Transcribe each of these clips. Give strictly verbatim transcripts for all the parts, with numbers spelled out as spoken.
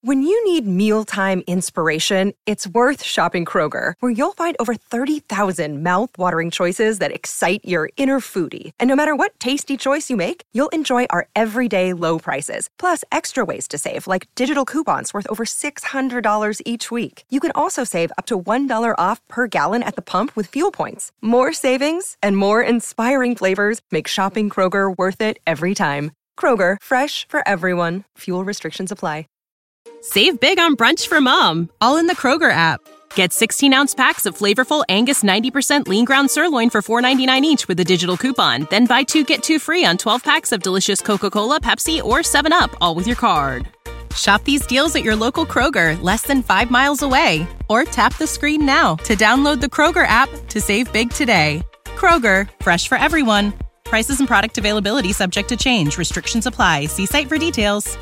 When you need mealtime inspiration, it's worth shopping Kroger, where you'll find over thirty thousand mouth-watering choices that excite your inner foodie. And no matter what tasty choice you make, you'll enjoy our everyday low prices, plus extra ways to save, like digital coupons worth over six hundred dollars each week. You can also save up to one dollar off per gallon at the pump with fuel points. More savings and more inspiring flavors make shopping Kroger worth it every time. Kroger, fresh for everyone. Fuel restrictions apply. Save big on brunch for mom, all in the Kroger app. Get sixteen-ounce packs of flavorful Angus ninety percent lean ground sirloin for four ninety-nine each with a digital coupon. Then buy two, get two free on twelve packs of delicious Coca-Cola, Pepsi, or seven up, all with your card. Shop these deals at your local Kroger, less than five miles away. Or tap the screen now to download the Kroger app to save big today. Kroger, fresh for everyone. Prices and product availability subject to change. Restrictions apply. See site for details.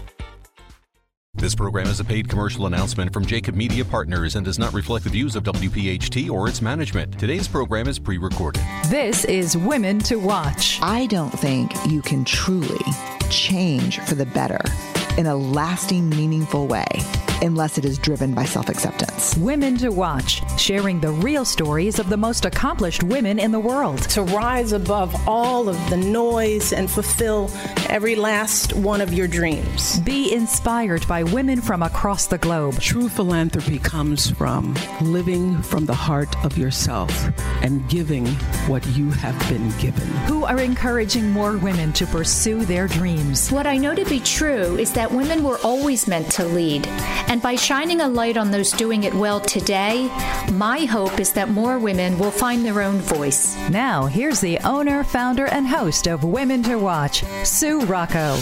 This program is a paid commercial announcement from Jacob Media Partners and does not reflect the views of W P H T or its management. Today's program is pre-recorded. This is Women to Watch. I don't think you can truly change for the better in a lasting, meaningful way unless it is driven by self-acceptance. Women to Watch, sharing the real stories of the most accomplished women in the world. To rise above all of the noise and fulfill every last one of your dreams. Be inspired by women from across the globe. True philanthropy comes from living from the heart of yourself and giving what you have been given. Who are encouraging more women to pursue their dreams. What I know to be true is that women were always meant to lead. And by shining a light on those doing it well today, my hope is that more women will find their own voice. Now, here's the owner, founder, and host of Women to Watch, Sue Rocco.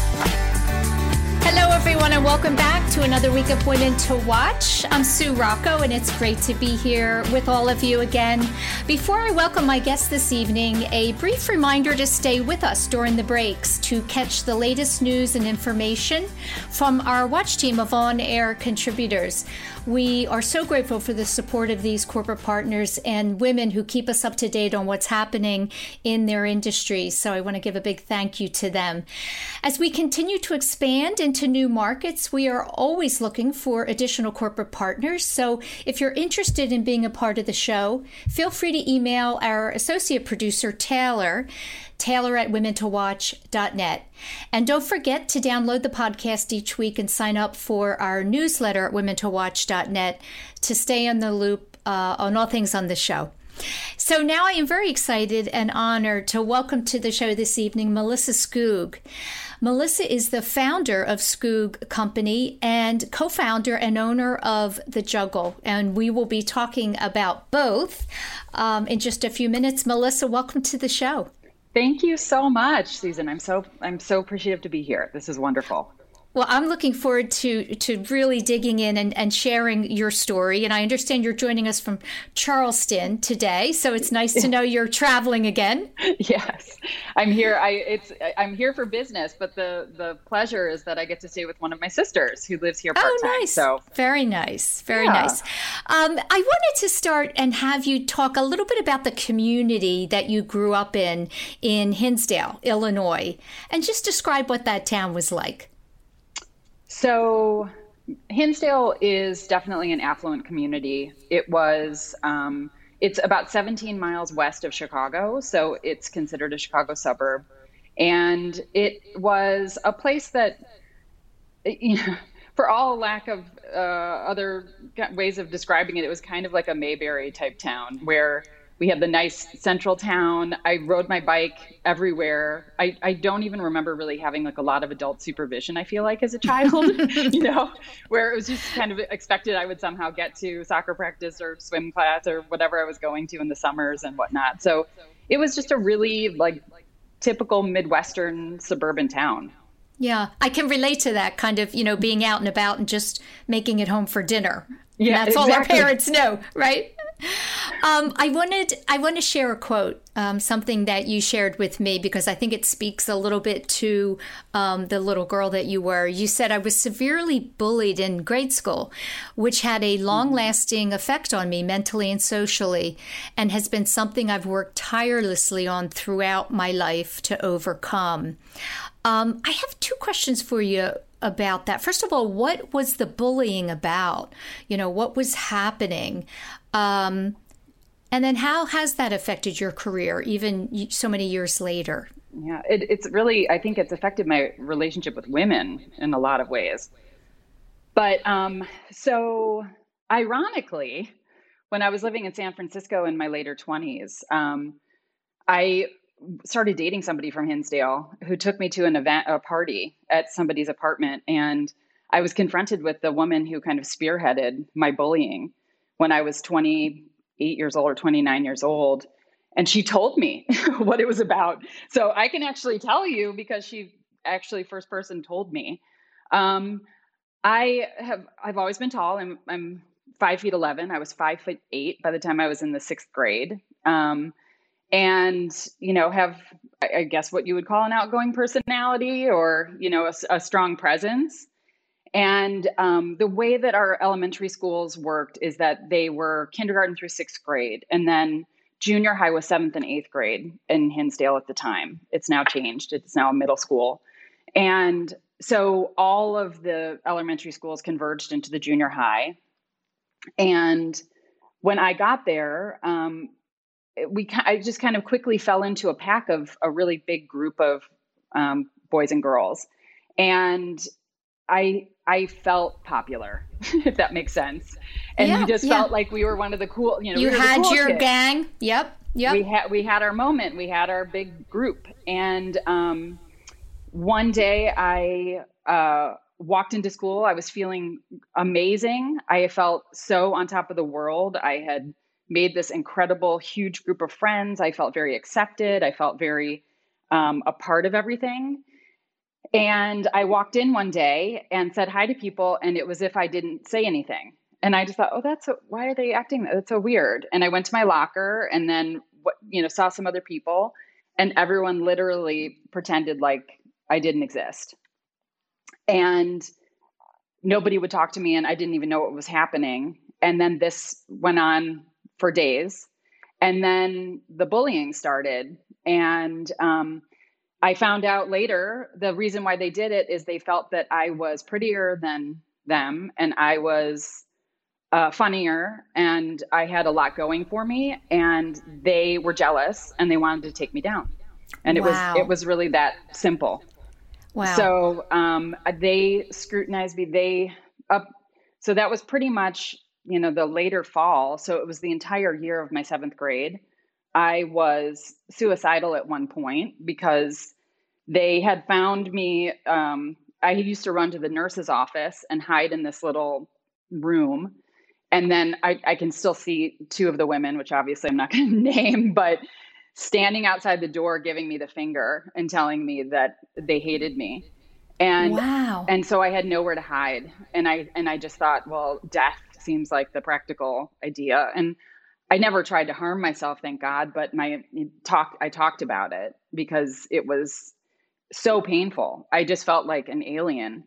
Hello, everyone, and welcome back to another week of Women to Watch. I'm Sue Rocco, and it's great to be here with all of you again. Before I welcome my guest this evening, a brief reminder to stay with us during the breaks to catch the latest news and information from our Watch team of on-air contributors. We are so grateful for the support of these corporate partners and women who keep us up to date on what's happening in their industries. So I want to give a big thank you to them. As we continue to expand into new markets, we are always looking for additional corporate partners. So if you're interested in being a part of the show, feel free to email our associate producer, Taylor, Taylor at women to watch dot net. And don't forget to download the podcast each week and sign up for our newsletter at women to watch dot net to stay on the loop uh, on all things on the show. So now I am very excited and honored to welcome to the show this evening Melissa Skoog. Melissa is the founder of Skoog Company and co-founder and owner of The Juggle. And we will be talking about both um, in just a few minutes. Melissa, welcome to the show. Thank you so much, Susan. I'm so I'm so appreciative to be here. This is wonderful. Well, I'm looking forward to to really digging in and, and sharing your story. And I understand you're joining us from Charleston today, so it's nice to know you're traveling again. Yes, I'm here. I it's I'm here for business, but the the pleasure is that I get to stay with one of my sisters who lives here part time. Oh, nice. So very nice, very yeah. nice. Um, I wanted to start and have you talk a little bit about the community that you grew up in in Hinsdale, Illinois, and just describe what that town was like. So Hinsdale is definitely an affluent community. It was, um, it's about seventeen miles west of Chicago, so it's considered a Chicago suburb. And it was a place that, you know, for all lack of uh, other ways of describing it, it was kind of like a Mayberry type town where we had the nice central town. I rode my bike everywhere. I, I don't even remember really having like a lot of adult supervision, I feel like, as a child, you know, where it was just kind of expected I would somehow get to soccer practice or swim class or whatever I was going to in the summers and whatnot. So it was just a really like typical Midwestern suburban town. Yeah, I can relate to that kind of, you know, being out and about and just making it home for dinner. Yeah, that's exactly. all our parents know, right? Um, I wanted I want to share a quote, um, something that you shared with me, because I think it speaks a little bit to um, the little girl that you were. You said, "I was severely bullied in grade school, which had a long-lasting effect on me mentally and socially, and has been something I've worked tirelessly on throughout my life to overcome." Um, I have two questions for you. about that. First of all, what was the bullying about? You know, what was happening? Um, and then how has that affected your career, even so many years later? Yeah, it, it's really, I think it's affected my relationship with women in a lot of ways. But um, so ironically, when I was living in San Francisco in my later twenties, um, I started dating somebody from Hinsdale who took me to an event, a party at somebody's apartment. And I was confronted with the woman who kind of spearheaded my bullying when I was twenty-eight years old or twenty-nine years old. And she told me what it was about. So I can actually tell you because she actually first person told me. Um, I have, I've always been tall. I'm, I'm five feet eleven. I was five foot eight by the time I was in the sixth grade. Um, and, you know, have, I guess what you would call an outgoing personality or, you know, a, a strong presence. And um, the way that our elementary schools worked is that they were kindergarten through sixth grade. And then junior high was seventh and eighth grade in Hinsdale at the time. It's now changed. It's now middle school. And so all of the elementary schools converged into the junior high. And when I got there, um, we I just kind of quickly fell into a pack of a really big group of um, boys and girls. And I I felt popular, if that makes sense. And yeah, we just yeah. felt like we were one of the cool, you know, you we were had the cool your kids. gang. Yep. Yep. We had we had our moment. We had our big group. And um, one day I uh, walked into school. I was feeling amazing. I felt so on top of the world. I had made this incredible, huge group of friends. I felt very accepted. I felt very um, a part of everything. And I walked in one day and said hi to people, and it was as if I didn't say anything. And I just thought, oh, that's so, why are they acting? That's so weird. And I went to my locker and then, you know, saw some other people, and everyone literally pretended like I didn't exist. And nobody would talk to me, and I didn't even know what was happening. And then this went on for days. And then the bullying started. And um, I found out later the reason why they did it is they felt that I was prettier than them, and I was uh, funnier, and I had a lot going for me, and they were jealous and they wanted to take me down. And it Wow. was it was really that simple. Wow. So um, they scrutinized me. They up. So that was pretty much, you know, the later fall. So it was the entire year of my seventh grade. I was suicidal at one point because they had found me. Um, I used to run to the nurse's office and hide in this little room. And then I, I can still see two of the women, which obviously I'm not going to name, but standing outside the door, giving me the finger and telling me that they hated me. And, wow. and so I had nowhere to hide. And I, and I just thought, well, death seems like the practical idea. And I never tried to harm myself, thank God, but my talk, I talked about it because it was so painful. I just felt like an alien.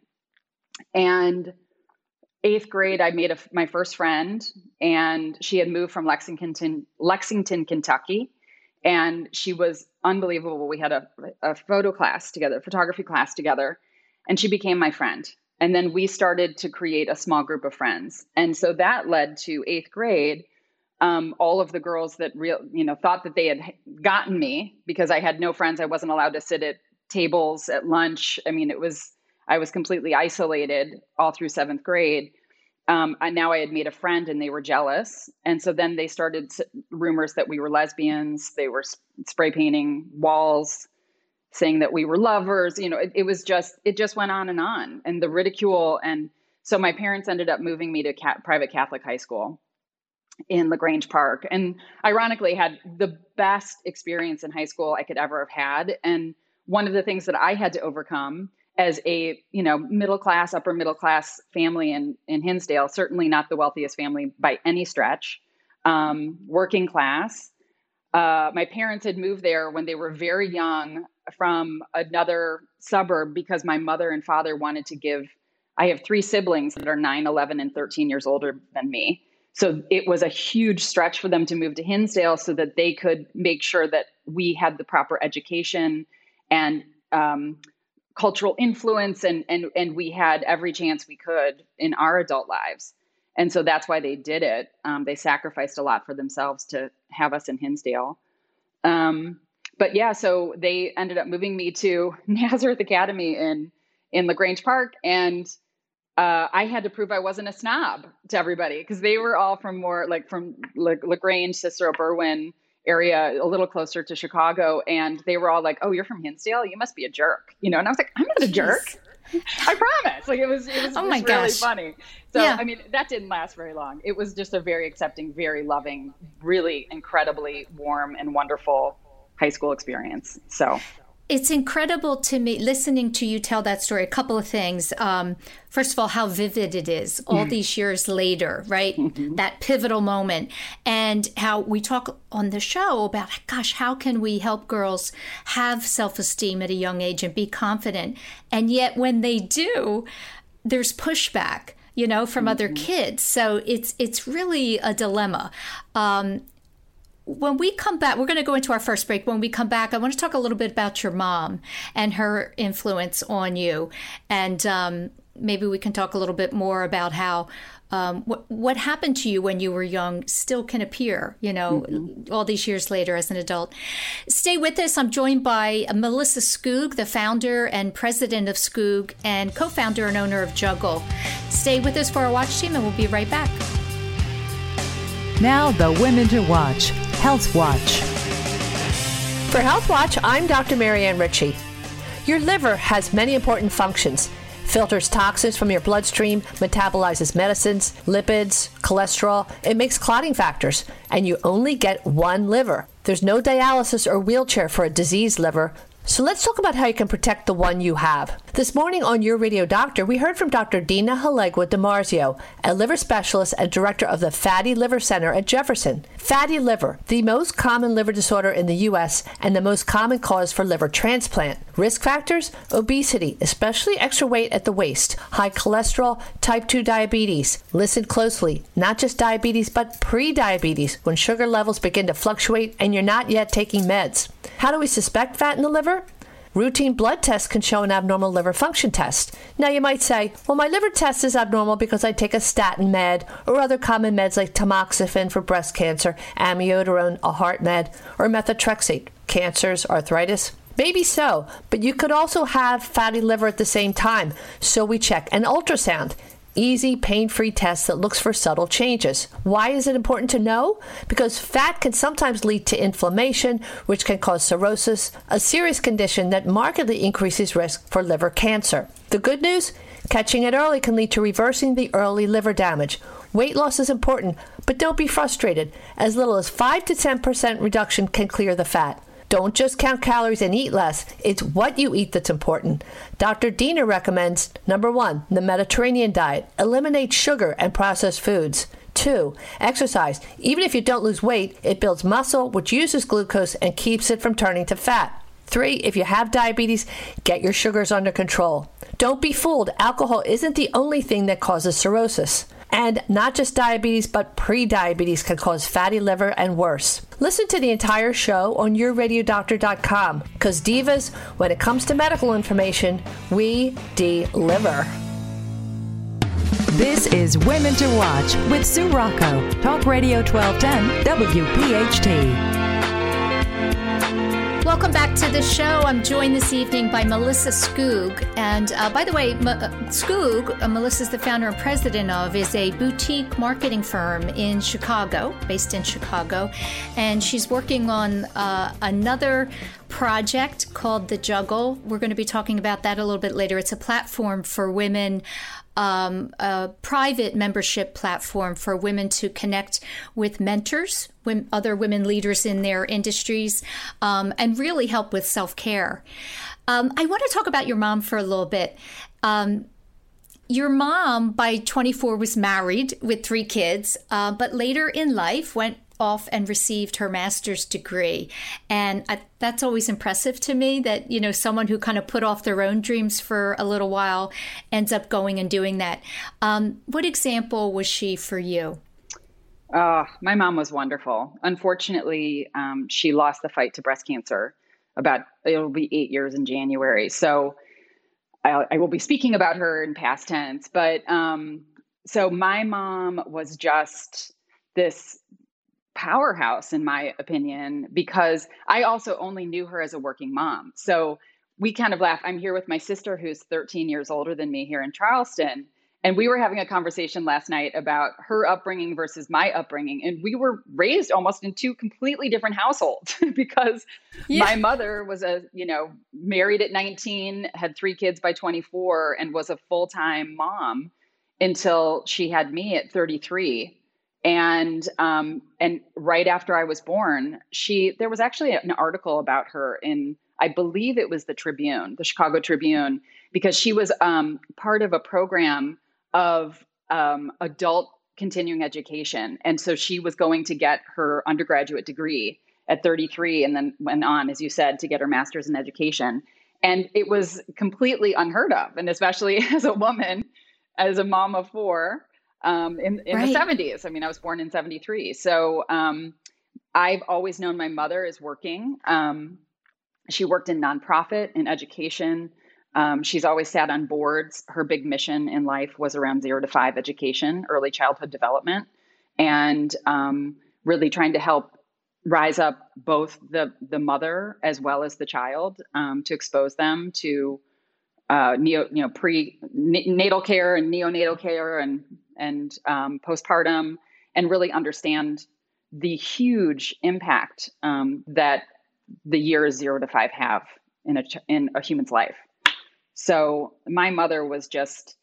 And eighth grade, I made a, my first friend, and she had moved from Lexington, Lexington, Kentucky. And she was unbelievable. We had a, a photo class together, photography class together, and she became my friend. And then we started to create a small group of friends. And so that led to eighth grade. Um, all of the girls that real, you know, thought that they had gotten me because I had no friends. I wasn't allowed to sit at tables at lunch. I mean, it was, I was completely isolated all through seventh grade. Um, and now I had made a friend and they were jealous. And so then they started s- rumors that we were lesbians. They were sp- spray painting walls, saying that we were lovers. You know, it, it was just, it just went on and on. And the ridicule. And so my parents ended up moving me to ca- private Catholic high school in LaGrange Park. And ironically had the best experience in high school I could ever have had. And one of the things that I had to overcome as a, you know, middle class, upper middle class family in, in Hinsdale, certainly not the wealthiest family by any stretch, um, working class. Uh, my parents had moved there when they were very young from another suburb because my mother and father wanted to give, I have three siblings that are nine, eleven, and thirteen years older than me. So it was a huge stretch for them to move to Hinsdale so that they could make sure that we had the proper education and um, cultural influence, and and and we had every chance we could in our adult lives. And so that's why they did it. Um, they sacrificed a lot for themselves to have us in Hinsdale. Um, but yeah, so they ended up moving me to Nazareth Academy in in LaGrange Park, and uh, I had to prove I wasn't a snob to everybody, because they were all from more like from La- LaGrange, Cicero, Berwyn area, a little closer to Chicago, and they were all like, "Oh, you're from Hinsdale? You must be a jerk," you know. And I was like, "I'm not a jerk. I promise." Like it was, it was, oh it my was really gosh. funny. So yeah. I mean, that didn't last very long. It was just a very accepting, very loving, really incredibly warm and wonderful high school experience. So. It's incredible to me listening to you tell that story. A couple of things. Um, first of all, how vivid it is all mm-hmm. these years later, right? Mm-hmm. That pivotal moment. And how we talk on the show about, gosh, how can we help girls have self-esteem at a young age and be confident? And yet when they do, there's pushback, you know, from mm-hmm. other kids. So it's it's really a dilemma. Um When we come back, we're going to go into our first break. When we come back, I want to talk a little bit about your mom and her influence on you. And um, maybe we can talk a little bit more about how um, what, what happened to you when you were young still can appear, you know, mm-hmm. all these years later as an adult. Stay with us. I'm joined by Melissa Skoog, the founder and president of Skoog and co-founder and owner of Juggle. Stay with us for our watch team, and we'll be right back. Now, the Women to Watch, Health Watch. For Health Watch, I'm Doctor Marianne Ritchie. Your liver has many important functions. Filters toxins from your bloodstream, metabolizes medicines, lipids, cholesterol. It makes clotting factors, and you only get one liver. There's no dialysis or wheelchair for a diseased liver. So let's talk about how you can protect the one you have. This morning on Your Radio Doctor, we heard from Doctor Dina Halegua DiMarzio, a liver specialist and director of the Fatty Liver Center at Jefferson. Fatty liver, the most common liver disorder in the U S and the most common cause for liver transplant. Risk factors? Obesity, especially extra weight at the waist, high cholesterol, type two diabetes. Listen closely, not just diabetes, but pre-diabetes, when sugar levels begin to fluctuate and you're not yet taking meds. How do we suspect fat in the liver? Routine blood tests can show an abnormal liver function test. Now you might say, well, my liver test is abnormal because I take a statin med or other common meds like tamoxifen for breast cancer, amiodarone, a heart med, or methotrexate, cancers, arthritis. Maybe so, but you could also have fatty liver at the same time. So we check an ultrasound. Easy, pain-free test that looks for subtle changes. Why is it important to know? Because fat can sometimes lead to inflammation, which can cause cirrhosis, a serious condition that markedly increases risk for liver cancer. The good news? Catching it early can lead to reversing the early liver damage. Weight loss is important, but don't be frustrated. As little as five to ten percent reduction can clear the fat. Don't just count calories and eat less. It's what you eat that's important. Doctor Dina recommends, number one, the Mediterranean diet. Eliminate sugar and processed foods. Two, exercise. Even if you don't lose weight, it builds muscle, which uses glucose and keeps it from turning to fat. Three, if you have diabetes, get your sugars under control. Don't be fooled. Alcohol isn't the only thing that causes cirrhosis. And not just diabetes, but pre-diabetes can cause fatty liver and worse. Listen to the entire show on your radio doctor dot com, because divas, when it comes to medical information, we deliver. This is Women to Watch with Sue Rocco, Talk Radio twelve ten W P H T. Welcome back to the show. I'm joined this evening by Melissa Skoog. And uh, by the way, M- uh, Skoog, uh, Melissa's the founder and president of, is a boutique marketing firm in Chicago, based in Chicago. And she's working on uh, another project called The Juggle. We're going to be talking about that a little bit later. It's a platform for women, um, a private membership platform for women to connect with mentors, women, other women leaders in their industries, um, and really help with self-care. Um, I want to talk about your mom for a little bit. Um, your mom, by twenty-four, was married with three kids, uh, but later in life went off and received her master's degree. And I, that's always impressive to me that, you know, someone who kind of put off their own dreams for a little while ends up going and doing that. Um, what example was she for you? Uh, my mom was wonderful. Unfortunately, um, she lost the fight to breast cancer about, it'll be eight years in January. So I, I will be speaking about her in past tense. But um, so my mom was just this powerhouse, in my opinion, because I also only knew her as a working mom. So we kind of laugh. I'm here with my sister, who's thirteen years older than me here in Charleston. And we were having a conversation last night about her upbringing versus my upbringing. And we were raised almost in two completely different households because yeah. my mother was a, you know, married at nineteen, had three kids by twenty-four, and was a full-time mom until she had me at thirty-three. And um, and right after I was born, she there was actually an article about her in, I believe it was the Tribune, the Chicago Tribune, because she was um, part of a program of um, adult continuing education. And so she was going to get her undergraduate degree at thirty-three and then went on, as you said, to get her master's in education. And it was completely unheard of. And especially as a woman, as a mom of four um, in, in right. the seventies. I mean, I was born in seventy-three. So um, I've always known my mother is working. Um, she worked in nonprofit, in education. Um, she's always sat on boards. Her big mission in life was around zero to five education, early childhood development, and um, really trying to help rise up both the, the mother as well as the child um, to expose them to uh, neo, you know, prenatal care and neonatal care and, and um, postpartum, and really understand the huge impact um, that the years zero to five have in a, in a human's life. So my mother was just,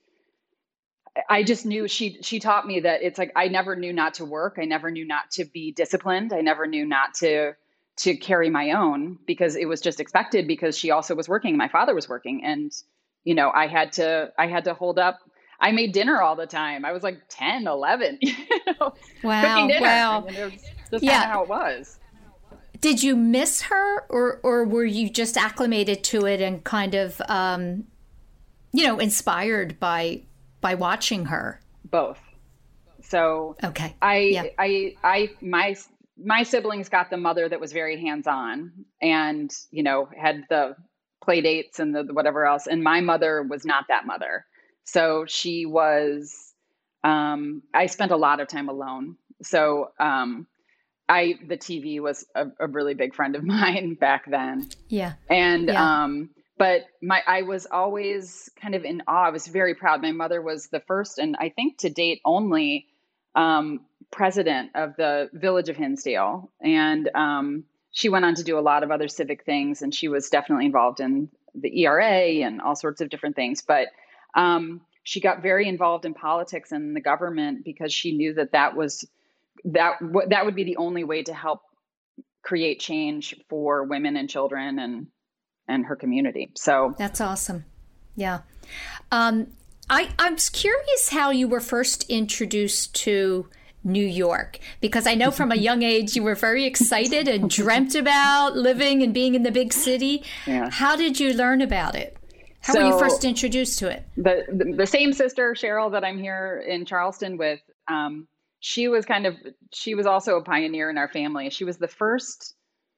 I just knew she, she taught me that it's like, I never knew not to work. I never knew not to be disciplined. I never knew not to, to carry my own, because it was just expected, because she also was working. My father was working, and, you know, I had to, I had to hold up. I made dinner all the time. I was like ten, eleven, you know, wow, cooking dinner. Wow. And it was just yeah. kind of how it was. Did you miss her, or or were you just acclimated to it and kind of, um, you know, inspired by by watching her? Both. So okay, I yeah. I I my my siblings got the mother that was very hands-on, and you know, had the play dates and the, the whatever else. And my mother was not that mother. So she was. Um, I spent a lot of time alone. So. Um, I, the T V was a, a really big friend of mine back then. Yeah. And, yeah. um, but my, I was always kind of in awe. I was very proud. My mother was the first, and I think to date only, um, president of the Village of Hinsdale. And, um, she went on to do a lot of other civic things, and she was definitely involved in the E R A and all sorts of different things. But, um, she got very involved in politics and the government because she knew that that was, that w- that would be the only way to help create change for women and children and and her community. So that's awesome. Yeah. Um, I, I'm curious how you were first introduced to New York, because I know from a young age you were very excited and dreamt about living and being in the big city. Yeah. How did you learn about it? How so were you first introduced to it? The, the the same sister, Cheryl, that I'm here in Charleston with, um, she was kind of, she was also a pioneer in our family. She was the first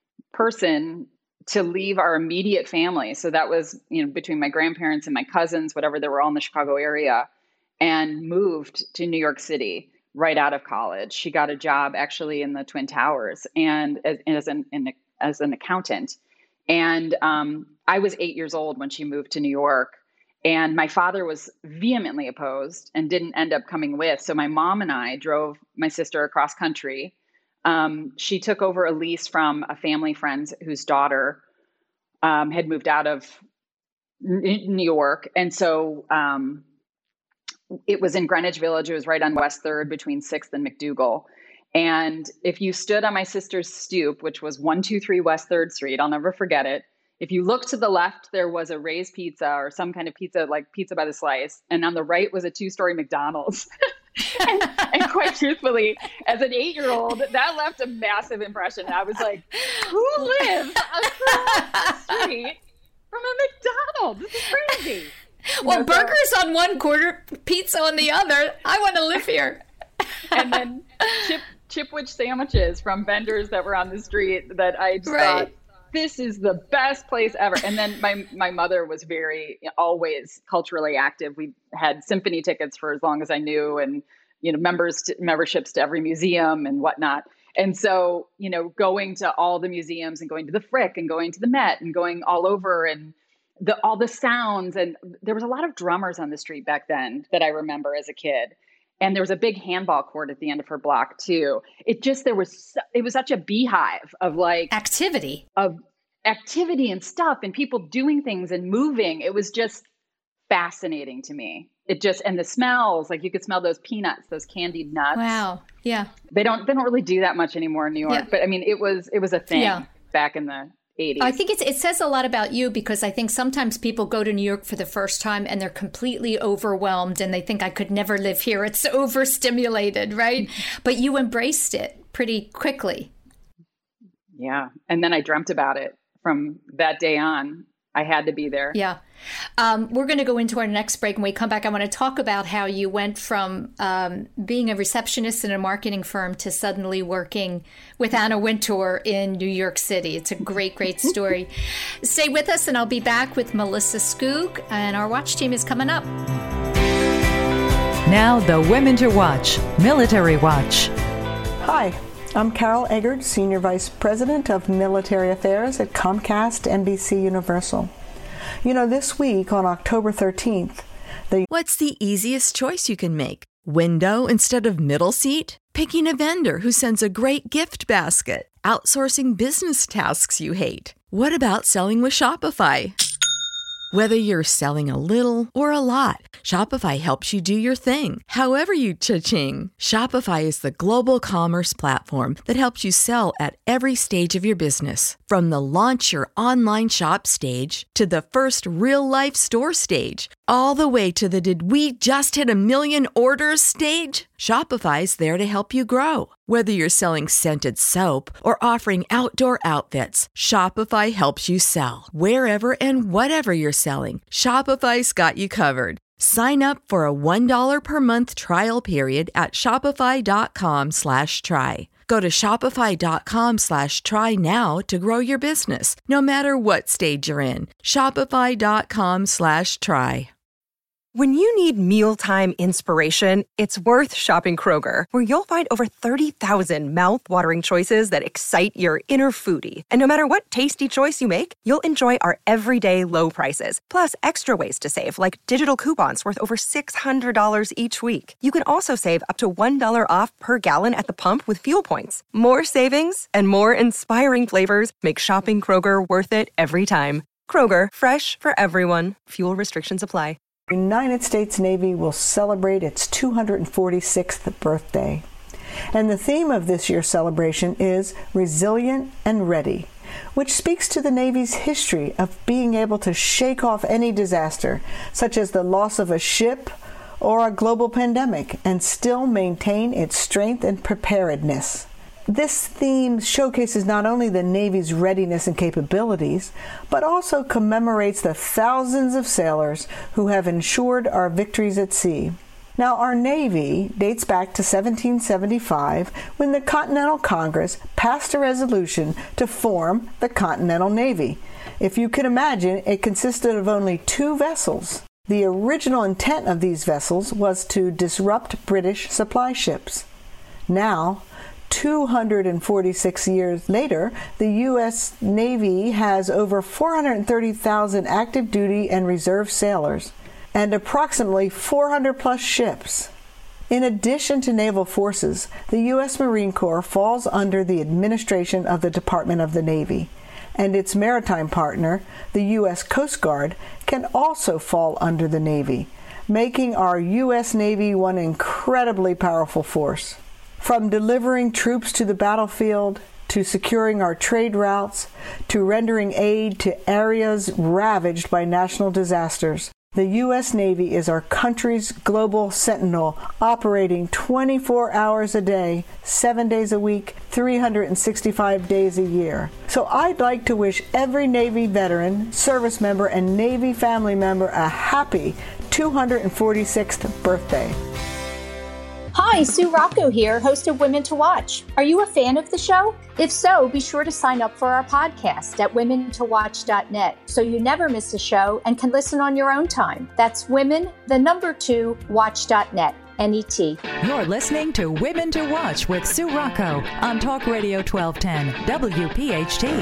person to leave our immediate family. So that was, you know, between my grandparents and my cousins, whatever, they were all in the Chicago area, and moved to New York City right out of college. She got a job actually in the Twin Towers and as, as an, in, as an accountant. And um, I was eight years old when she moved to New York. And my father was vehemently opposed and didn't end up coming with. So my mom and I drove my sister across country. Um, she took over a lease from a family friend whose daughter um, had moved out of New York. And so um, it was in Greenwich Village. It was right on West third between sixth and McDougal. And if you stood on my sister's stoop, which was one two three West third Street, I'll never forget it. If you look to the left, there was a Ray's Pizza or some kind of pizza, like pizza by the slice. And on the right was a two-story McDonald's. and, and quite truthfully, as an eight-year-old, that left a massive impression. And I was like, who lives across the street from a McDonald's? This is crazy. Well, you know, burgers so, on one corner, pizza on the other. I want to live here. And then chip, Chipwich sandwiches from vendors that were on the street that I just right. thought, this is the best place ever. And then my, my mother was very, you know, always culturally active. We had symphony tickets for as long as I knew, and, you know, members to, memberships to every museum and whatnot. And so, you know, going to all the museums and going to the Frick and going to the Met and going all over, and the all the sounds. And there was a lot of drummers on the street back then that I remember as a kid. And there was a big handball court at the end of her block too. It just, there was, it was such a beehive of like activity, of activity and stuff and people doing things and moving. It was just fascinating to me. It just, and the smells, like you could smell those peanuts, those candied nuts. Wow. Yeah. They don't, they don't really do that much anymore in New York, yeah. but I mean, it was, it was a thing yeah. back in the eighties. I think it's, it says a lot about you, because I think sometimes people go to New York for the first time and they're completely overwhelmed and they think, I could never live here. It's overstimulated, right? But you embraced it pretty quickly. Yeah. And then I dreamt about it from that day on. I had to be there. Yeah. Um, we're going to go into our next break. When we come back, I want to talk about how you went from um, being a receptionist in a marketing firm to suddenly working with Anna Wintour in New York City. It's a great, great story. Stay with us, and I'll be back with Melissa Skoog, and our watch team is coming up. Now, the Women to Watch, Military Watch. Hi. I'm Carol Eggert, Senior Vice President of Military Affairs at Comcast N B C Universal. You know, this week on October thirteenth, the What's the easiest choice you can make? Window instead of middle seat? Picking a vendor who sends a great gift basket? Outsourcing business tasks you hate? What about selling with Shopify? Whether you're selling a little or a lot, Shopify helps you do your thing, however you cha-ching. Shopify is the global commerce platform that helps you sell at every stage of your business. From the launch your online shop stage to the first real-life store stage, all the way to the did we just hit a million orders stage. Shopify's there to help you grow. Whether you're selling scented soap or offering outdoor outfits, Shopify helps you sell. Wherever and whatever you're selling, Shopify's got you covered. Sign up for a one dollar per month trial period at shopify.com slash try. Go to shopify.com slash try now to grow your business, no matter what stage you're in. Shopify.com slash try. When you need mealtime inspiration, it's worth shopping Kroger, where you'll find over thirty thousand mouth-watering choices that excite your inner foodie. And no matter what tasty choice you make, you'll enjoy our everyday low prices, plus extra ways to save, like digital coupons worth over six hundred dollars each week. You can also save up to one dollar off per gallon at the pump with fuel points. More savings and more inspiring flavors make shopping Kroger worth it every time. Kroger, fresh for everyone. Fuel restrictions apply. The United States Navy will celebrate its two hundred forty-sixth birthday. And the theme of this year's celebration is Resilient and Ready, which speaks to the Navy's history of being able to shake off any disaster, such as the loss of a ship or a global pandemic, and still maintain its strength and preparedness. This theme showcases not only the Navy's readiness and capabilities, but also commemorates the thousands of sailors who have ensured our victories at sea. Now, our Navy dates back to seventeen seventy-five, when the Continental Congress passed a resolution to form the Continental Navy. If you can imagine, it consisted of only two vessels. The original intent of these vessels was to disrupt British supply ships. Now, two hundred forty-six years later, the U S Navy has over four hundred thirty thousand active duty and reserve sailors and approximately four hundred plus ships. In addition to naval forces, the U S Marine Corps falls under the administration of the Department of the Navy, and its maritime partner, the U S Coast Guard, can also fall under the Navy, making our U S Navy one incredibly powerful force. From delivering troops to the battlefield, to securing our trade routes, to rendering aid to areas ravaged by national disasters, the U S Navy is our country's global sentinel, operating twenty-four hours a day, seven days a week, three hundred sixty-five days a year. So I'd like to wish every Navy veteran, service member, and Navy family member a happy two hundred forty-sixth birthday. Hi, Sue Rocco here, host of Women to Watch. Are you a fan of the show? If so, be sure to sign up for our podcast at women to watch dot net so you never miss a show and can listen on your own time. That's women, the number two, watch dot net. N E T. You're listening to Women to Watch with Sue Rocco on Talk Radio twelve ten W P H T.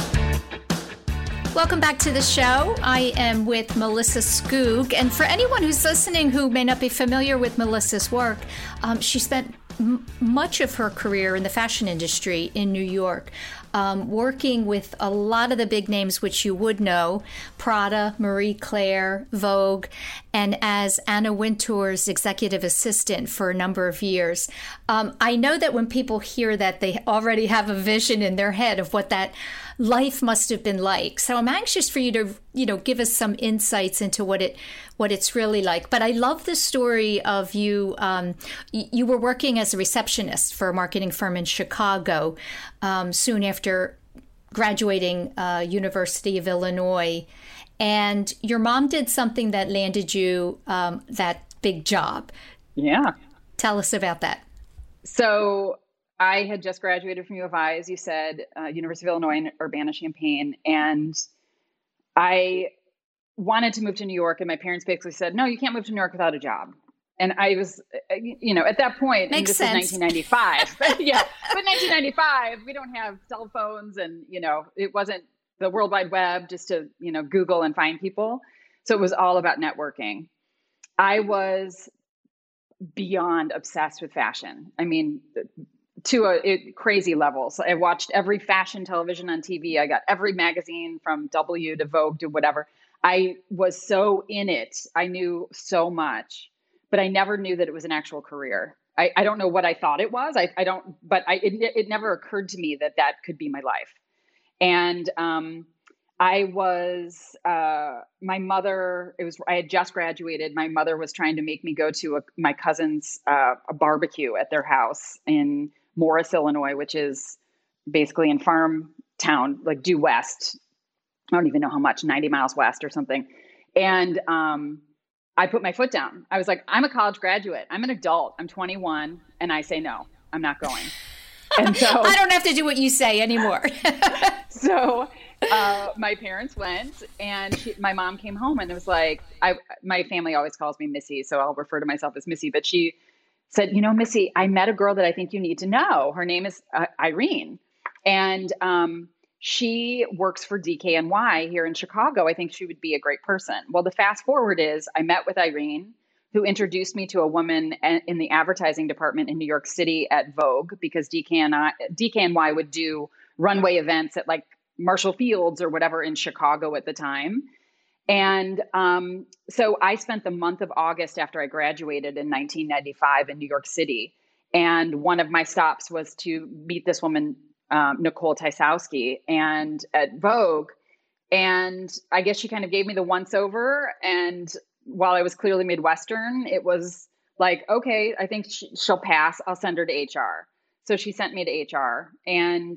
Welcome back to the show. I am with Melissa Skoog. And for anyone who's listening who may not be familiar with Melissa's work, um, she spent m- much of her career in the fashion industry in New York, um, working with a lot of the big names which you would know, Prada, Marie Claire, Vogue, and as Anna Wintour's executive assistant for a number of years. Um, I know that when people hear that, they already have a vision in their head of what that life must have been like. So I'm anxious for you to, you know, give us some insights into what it, what it's really like. But I love the story of you. Um, you were working as a receptionist for a marketing firm in Chicago um, soon after graduating uh, University of Illinois, and your mom did something that landed you um, that big job. Yeah. Tell us about that. So I had just graduated from U of I, as you said, uh, University of Illinois in Urbana-Champaign, and I wanted to move to New York, and my parents basically said, no, you can't move to New York without a job. And I was, you know, at that point, and this sense. is nineteen ninety-five. Yeah, but nineteen ninety-five, we don't have cell phones, and, you know, it wasn't the World Wide Web just to, you know, Google and find people. So it was all about networking. I was beyond obsessed with fashion. I mean, to a, it, crazy levels. I watched every fashion television on T V. I got every magazine from W to Vogue to whatever. I was so in it. I knew so much, but I never knew that it was an actual career. I, I don't know what I thought it was. I, I don't, but I, it, it never occurred to me that that could be my life. And um, I was, uh, my mother, it was, I had just graduated. My mother was trying to make me go to a, my cousin's uh, a barbecue at their house in Morris, Illinois, which is basically in farm town, like due west. I don't even know how much, ninety miles west or something. And um, I put my foot down. I was like, I'm a college graduate. I'm an adult. I'm twenty-one. And I say, no, I'm not going. And so I don't have to do what you say anymore. So uh, my parents went, and she, my mom came home, and it was like, I, my family always calls me Missy, so I'll refer to myself as Missy. But she said, you know, Missy, I met a girl that I think you need to know. Her name is uh, Irene. And um, she works for D K N Y here in Chicago. I think she would be a great person. Well, the fast forward is I met with Irene, who introduced me to a woman in the advertising department in New York City at Vogue, because D K N Y would do runway events at like Marshall Fields or whatever in Chicago at the time. And um, so I spent the month of August after I graduated in nineteen ninety-five in New York City. And one of my stops was to meet this woman, um, Nicole Tysowski, and at Vogue. And I guess she kind of gave me the once over. And while I was clearly Midwestern, it was like, okay, I think she, she'll pass. I'll send her to H R. So she sent me to H R, and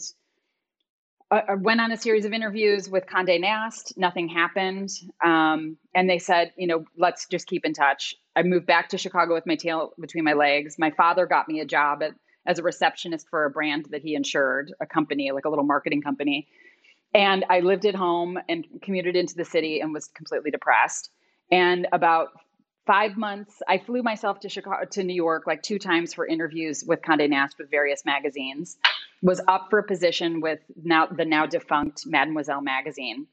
I went on a series of interviews with Condé Nast. Nothing happened. Um, and they said, you know, let's just keep in touch. I moved back to Chicago with my tail between my legs. My father got me a job at, as a receptionist for a brand that he insured, a company, like a little marketing company. And I lived at home and commuted into the city and was completely depressed. And about five months, I flew myself to Chicago, to New York, like two times for interviews with Condé Nast with various magazines. Was up for a position with now the now defunct Mademoiselle magazine.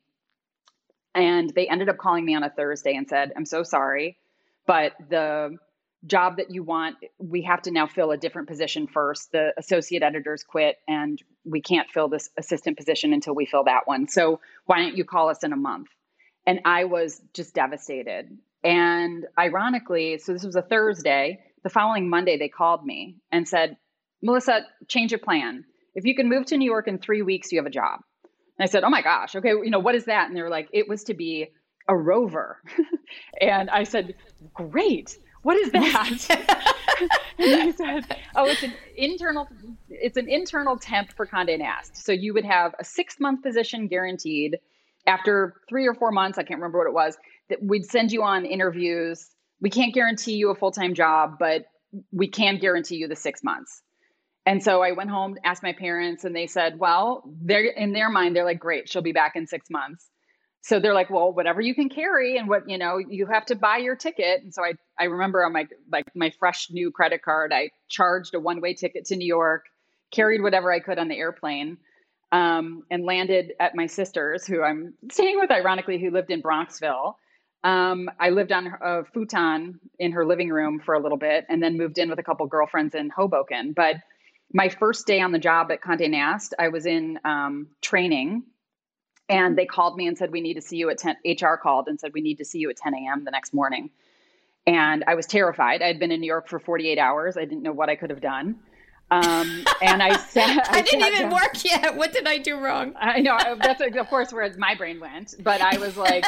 And they ended up calling me on a Thursday and said, I'm so sorry, but the job that you want, we have to now fill a different position first. The associate editors quit, and we can't fill this assistant position until we fill that one. So why don't you call us in a month? And I was just devastated. And ironically, so this was a Thursday, the following Monday, they called me and said, Melissa, change your plan. If you can move to New York in three weeks, you have a job. And I said, oh my gosh, okay, you know, what is that? And they were like, it was to be a rover. And I said, great, what is that? And they said, oh, it's an internal, it's an internal temp for Condé Nast. So you would have a six month position guaranteed. After three or four months, I can't remember what it was, that we'd send you on interviews. We can't guarantee you a full-time job, but we can guarantee you the six months. And so I went home, asked my parents, and they said, well, they're in their mind, they're like, great, she'll be back in six months. So they're like, well, whatever you can carry and what, you know, you have to buy your ticket. And so I, I remember on my, like my fresh new credit card, I charged a one-way ticket to New York, carried whatever I could on the airplane, um, and landed at my sister's, who I'm staying with, ironically, who lived in Bronxville. Um, I lived on a futon in her living room for a little bit and then moved in with a couple girlfriends in Hoboken. But my first day on the job at Condé Nast, I was in um, training. And they called me and said, we need to see you at ten, H R called and said, we need to see you at ten a.m. the next morning. And I was terrified. I had been in New York for forty-eight hours. I didn't know what I could have done. Um, and I sat. I, I didn't sat even down. work yet. What did I do wrong? I know. That's, of course, where my brain went. But I was like,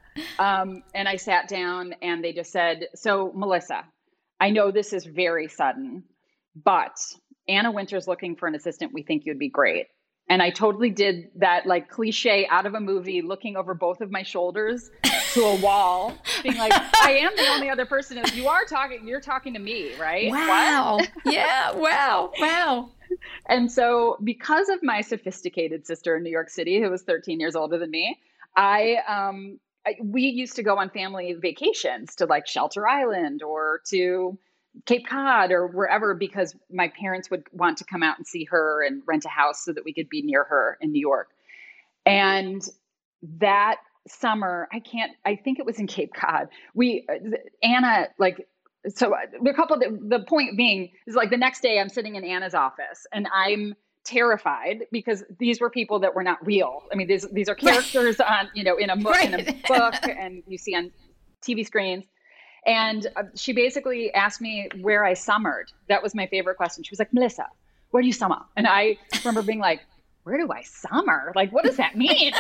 um, and I sat down and they just said, so, Melissa, I know this is very sudden, but Anna Wintour's looking for an assistant. We think you'd be great. And I totally did that like cliche out of a movie, looking over both of my shoulders to a wall, being like, I am the only other person. You are talking, you're talking to me, right? Wow. What? Yeah. Wow. Wow. And so because of my sophisticated sister in New York City, who was thirteen years older than me, I, um, I we used to go on family vacations to like Shelter Island or to Cape Cod or wherever, because my parents would want to come out and see her and rent a house so that we could be near her in New York. And that summer, I can't, I think it was in Cape Cod. We, Anna, like, so a couple of the, the point being is like the next day I'm sitting in Anna's office and I'm terrified because these were people that were not real. I mean, these, these are characters right. on, you know, in a, right. in a book and you see on T V screens. And uh, she basically asked me where I summered. That was my favorite question. She was like, Melissa, where do you summer? And I remember being like, where do I summer? Like, what does that mean?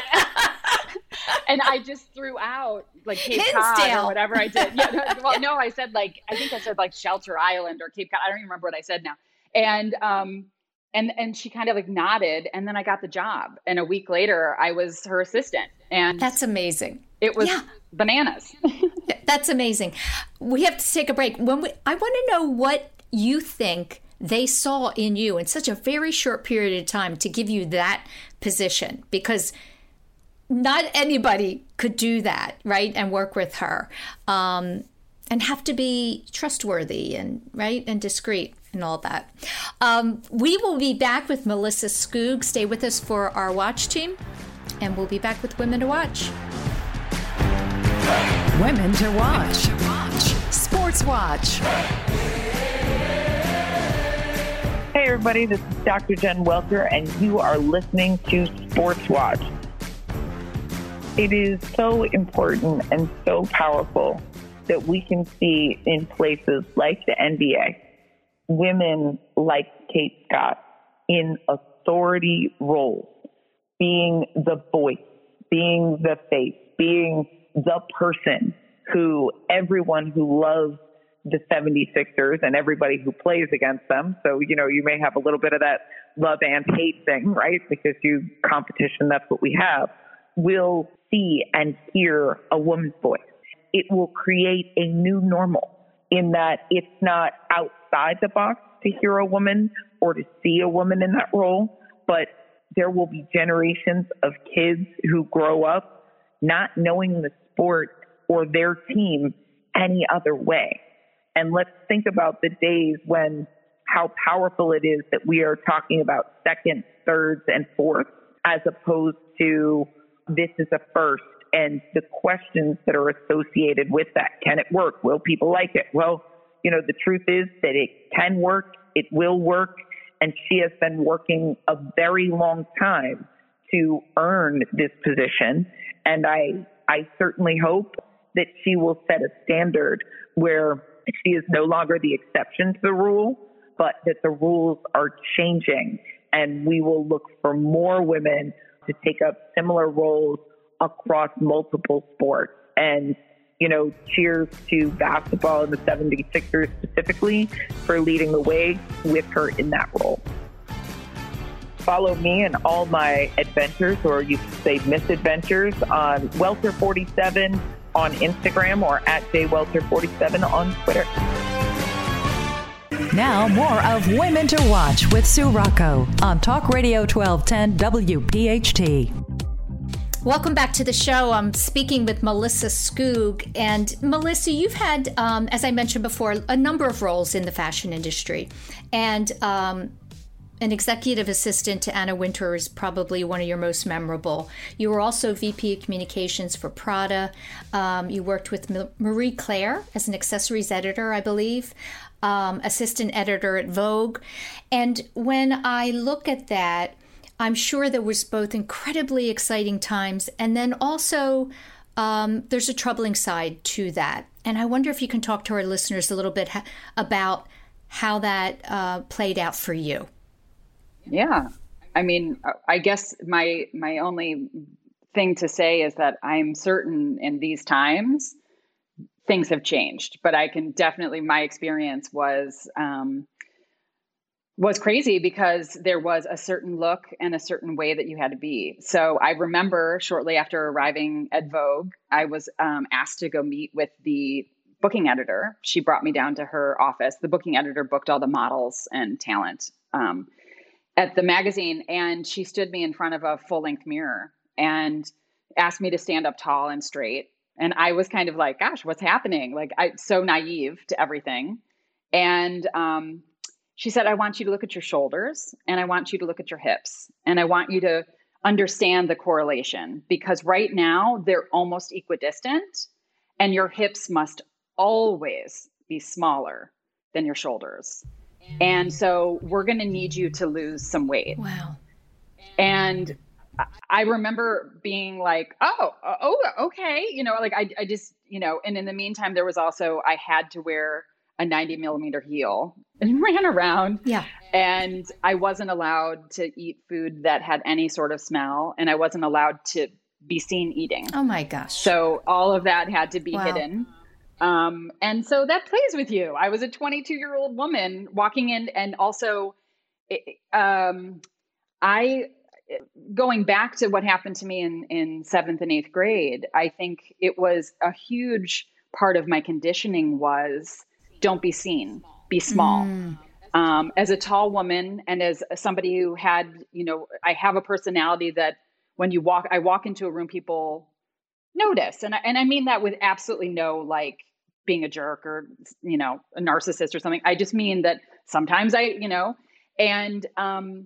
And I just threw out like Cape Cod or whatever I did. Yeah, no, well, no, I said like, I think I said like Shelter Island or Cape Cod. I don't even remember what I said now. And, um, and, and she kind of like nodded and then I got the job. And a week later I was her assistant. And that's amazing. It was yeah. bananas. That's amazing. We have to take a break. When we, I want to know what you think they saw in you in such a very short period of time to give you that position, because not anybody could do that, right? And work with her, um, and have to be trustworthy and right and discreet and all that. Um, we will be back with Melissa Skoog. Stay with us for our watch team, and we'll be back with Women to Watch. Women to Watch. Sports Watch. Hey, everybody, this is Doctor Jen Welter, and you are listening to Sports Watch. It is so important and so powerful that we can see in places like the N B A, women like Kate Scott in authority roles, being the voice, being the face, being the person who everyone who loves the seventy-sixers and everybody who plays against them. So, you know, you may have a little bit of that love and hate thing, right? Because you competition, that's what we have, will see and hear a woman's voice. It will create a new normal in that it's not outside the box to hear a woman or to see a woman in that role, but there will be generations of kids who grow up not knowing the sport or their team any other way. And let's think about the days when how powerful it is that we are talking about seconds, thirds, and fourths, as opposed to this is a first and the questions that are associated with that. Can it work? Will people like it? Well, you know, the truth is that it can work, it will work, and she has been working a very long time to earn this position. And I, I certainly hope that she will set a standard where she is no longer the exception to the rule, but that the rules are changing and we will look for more women to take up similar roles across multiple sports. And, you know, cheers to basketball and the seventy-sixers specifically for leading the way with her in that role. Follow me and all my adventures, or you could say misadventures, on Welter forty-seven on Instagram or at J Welter forty-seven on Twitter. Now, more of Women to Watch with Sue Rocco on Talk Radio twelve ten W P H T. Welcome back to the show. I'm speaking with Melissa Skoog. And Melissa, you've had, um, as I mentioned before, a number of roles in the fashion industry. And um, an executive assistant to Anna Wintour is probably one of your most memorable. You were also V P of Communications for Prada. Um, you worked with M- Marie Claire as an accessories editor, I believe, um, assistant editor at Vogue. And when I look at that, I'm sure there was both incredibly exciting times and then also um, there's a troubling side to that. And I wonder if you can talk to our listeners a little bit ha- about how that uh, played out for you. Yeah. I mean, I guess my my only thing to say is that I'm certain in these times, things have changed. But I can definitely, my experience was um, was crazy because there was a certain look and a certain way that you had to be. So I remember shortly after arriving at Vogue, I was um, asked to go meet with the booking editor. She brought me down to her office. The booking editor booked all the models and talent um, at the magazine. And she stood me in front of a full length mirror and asked me to stand up tall and straight. And I was kind of like, gosh, what's happening? Like, I so naive to everything. And, um, she said, I want you to look at your shoulders and I want you to look at your hips and I want you to understand the correlation because right now they're almost equidistant and your hips must always be smaller than your shoulders. And so we're going to need you to lose some weight. Wow. And I remember being like, oh, oh, okay. You know, like I, I just, you know, and in the meantime, there was also, I had to wear a ninety millimeter heel and ran around. Yeah. And I wasn't allowed to eat food that had any sort of smell. And I wasn't allowed to be seen eating. Oh my gosh. So all of that had to be Wow. hidden. Um, and so that plays with you. I was a twenty-two year old woman walking in and also, um, I, going back to what happened to me in, in seventh and eighth grade, I think it was a huge part of my conditioning was don't be seen, be small. Mm. Um, as a tall woman and as somebody who had, you know, I have a personality that when you walk, I walk into a room, people notice. And I, and I mean that with absolutely no, like being a jerk or, you know, a narcissist or something. I just mean that sometimes I, you know, and um,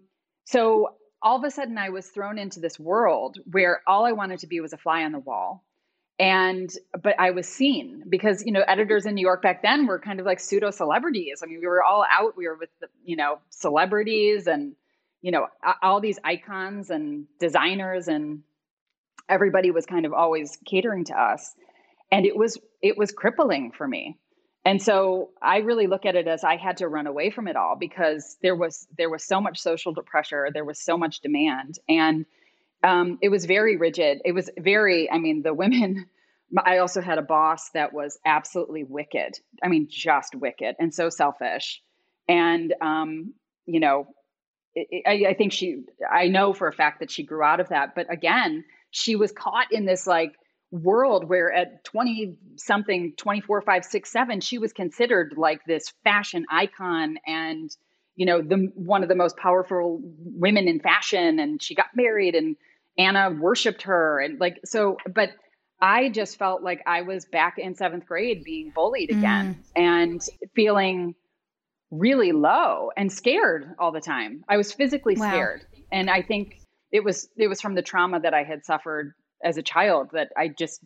so all of a sudden I was thrown into this world where all I wanted to be was a fly on the wall. And, but I was seen because, you know, editors in New York back then were kind of like pseudo celebrities. I mean, we were all out, we were with, the, you know, celebrities and, you know, all these icons and designers and everybody was kind of always catering to us. And it was, it was crippling for me. And so I really look at it as I had to run away from it all because there was, there was so much social pressure. There was so much demand. And Um, it was very rigid. It was very, I mean, the women, I also had a boss that was absolutely wicked. I mean, just wicked and so selfish. And, um, you know, it, I, I think she, I know for a fact that she grew out of that. But again, she was caught in this like world where at twenty something, twenty-four, five, six, seven, she was considered like this fashion icon and, you know, the one of the most powerful women in fashion. And she got married and Anna worshiped her. And like, so, but I just felt like I was back in seventh grade being bullied again mm. and feeling really low and scared all the time. I was physically wow. scared. And I think it was, it was from the trauma that I had suffered as a child that I just,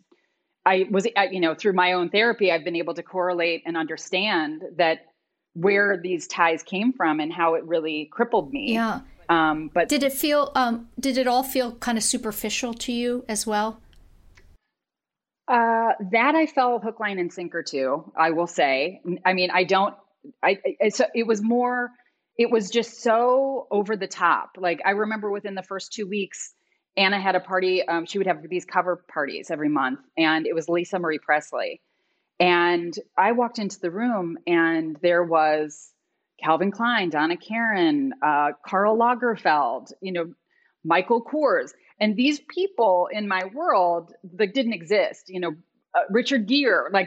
I was, you know, through my own therapy, I've been able to correlate and understand that where these ties came from and how it really crippled me. Yeah. Um, but did it feel, um, did it all feel kind of superficial to you as well? Uh, that I fell hook, line, and sinker to, I will say. I mean, I don't, I, it's, it was more, it was just so over the top. Like I remember within the first two weeks, Anna had a party. Um, she would have these cover parties every month and it was Lisa Marie Presley. And I walked into the room and there was Calvin Klein, Donna Karan, uh, Karl Lagerfeld, you know, Michael Kors. And these people in my world that didn't exist, you know, uh, Richard Gere, like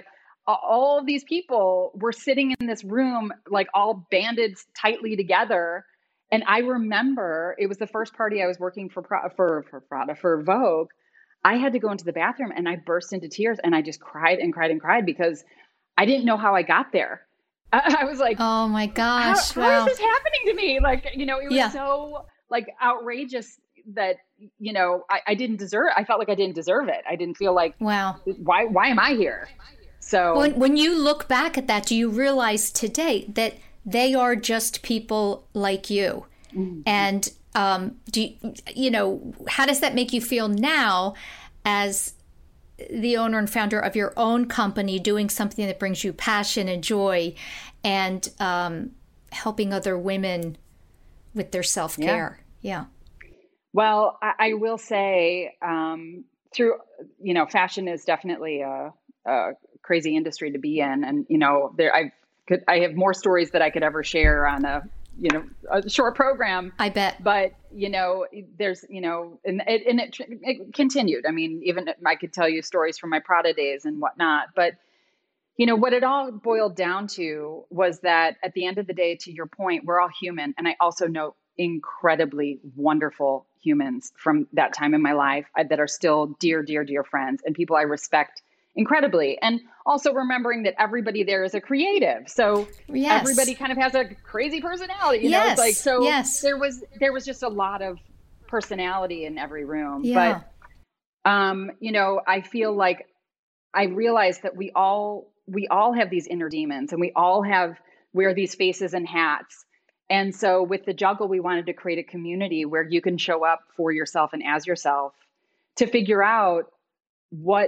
all of these people were sitting in this room, like all banded tightly together. And I remember it was the first party I was working for, for, for Prada, for Vogue. I had to go into the bathroom and I burst into tears and I just cried and cried and cried because I didn't know how I got there. I, I was like, oh my gosh, how, wow. how is this happening to me? Like, you know, it was yeah. so like outrageous that, you know, I, I didn't deserve, I felt like I didn't deserve it. I didn't feel like, wow, why, why am I here? So when, when you look back at that, do you realize today that they are just people like you? Mm-hmm. And um, do you, you know, how does that make you feel now as the owner and founder of your own company, doing something that brings you passion and joy and um, helping other women with their self-care? Yeah. yeah. Well, I, I will say um, through, you know, fashion is definitely a, a crazy industry to be in. And, you know, there, I could, I have more stories that I could ever share on a, you know, a short program. I bet. But, you know, there's, you know, and it, and it, it continued. I mean, even I could tell you stories from my Prada days and whatnot. But, you know, what it all boiled down to was that at the end of the day, to your point, we're all human. And I also know incredibly wonderful humans from that time in my life that are still dear, dear, dear friends and people I respect incredibly. And also remembering that everybody there is a creative. So yes. everybody kind of has a crazy personality, you yes. know, it's like, so yes. there was, there was just a lot of personality in every room. Yeah. But, um, you know, I feel like I realized that we all, we all have these inner demons and we all have, wear these faces and hats. And so with the Juggle, we wanted to create a community where you can show up for yourself and as yourself to figure out what,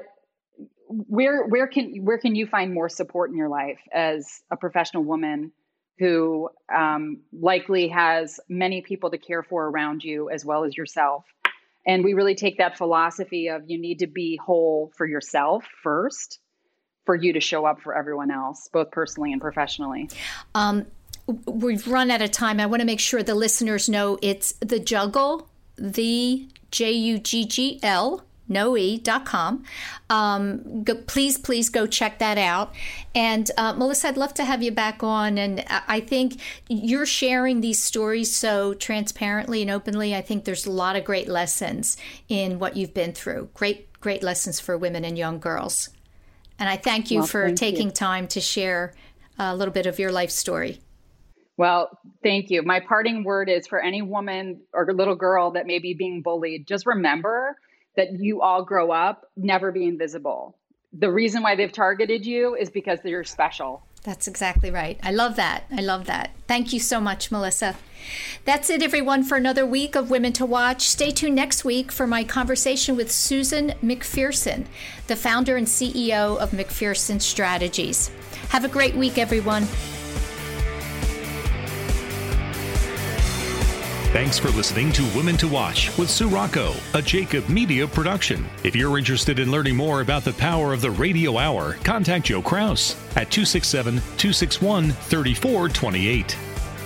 where, where can, where can you find more support in your life as a professional woman who um, likely has many people to care for around you as well as yourself. And we really take that philosophy of you need to be whole for yourself first for you to show up for everyone else, both personally and professionally. Um, we've run out of time. I want to make sure the listeners know it's The Juggle, the J U G G L, no E, dot com. Um, go, please, please go check that out. And uh, Melissa, I'd love to have you back on. And I think you're sharing these stories so transparently and openly. I think there's a lot of great lessons in what you've been through. Great, great lessons for women and young girls. And I thank you well, for thank taking you. time to share a little bit of your life story. Well, thank you. My parting word is for any woman or little girl that may be being bullied, just remember that you all grow up never being visible. The reason why they've targeted you is because you're special. That's exactly right. I love that. I love that. Thank you so much, Melissa. That's it, everyone, for another week of Women to Watch. Stay tuned next week for my conversation with Susan McPherson, the founder and C E O of McPherson Strategies. Have a great week, everyone. Thanks for listening to Women to Watch with Sue Rocco, a Jacob Media production. If you're interested in learning more about the power of the radio hour, contact Joe Kraus at two six seven, two six one, three four two eight.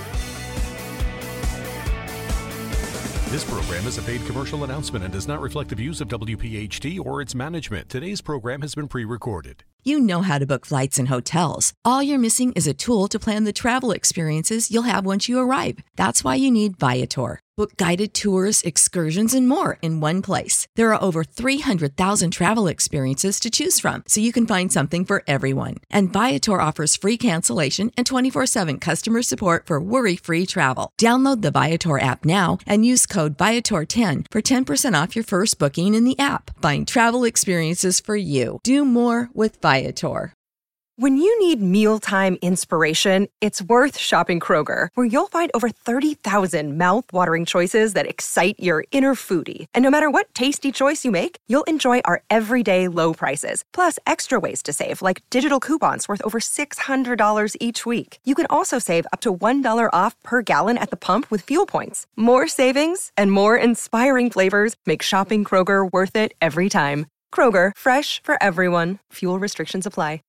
This program is a paid commercial announcement and does not reflect the views of W P H T or its management. Today's program has been pre-recorded. You know how to book flights and hotels. All you're missing is a tool to plan the travel experiences you'll have once you arrive. That's why you need Viator. Book guided tours, excursions, and more in one place. There are over three hundred thousand travel experiences to choose from, so you can find something for everyone. And Viator offers free cancellation and twenty-four seven customer support for worry-free travel. Download the Viator app now and use code Viator ten for ten percent off your first booking in the app. Find travel experiences for you. Do more with Viator. When you need mealtime inspiration, it's worth shopping Kroger, where you'll find over thirty thousand mouth-watering choices that excite your inner foodie. And no matter what tasty choice you make, you'll enjoy our everyday low prices, plus extra ways to save, like digital coupons worth over six hundred dollars each week. You can also save up to one dollar off per gallon at the pump with fuel points. More savings and more inspiring flavors make shopping Kroger worth it every time. Kroger, fresh for everyone. Fuel restrictions apply.